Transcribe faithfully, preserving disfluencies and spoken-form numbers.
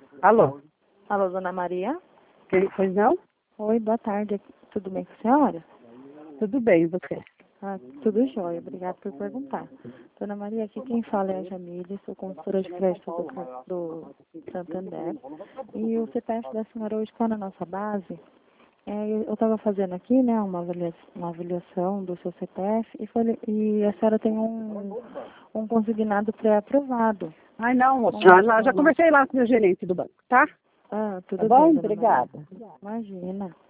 Alô? Alô, dona Maria? Quem, pois não? Oi, boa tarde. Tudo bem com a senhora? Tudo bem, e você? Ah, tudo jóia. Obrigada por perguntar. Dona Maria, aqui quem fala é a Jamile, sou consultora de crédito do, Car- do Santander. E o C P F da senhora hoje está na nossa base. É, eu estava fazendo aqui, né, uma avaliação, uma avaliação do seu C P F e, falei, e a senhora tem um, um consignado pré-aprovado. Ai, não, moço. Um- Já, já, já um- conversei lá com o meu gerente do banco, tá? Ah, tudo Tá bom? bem, dona Maria. Obrigada. Imagina.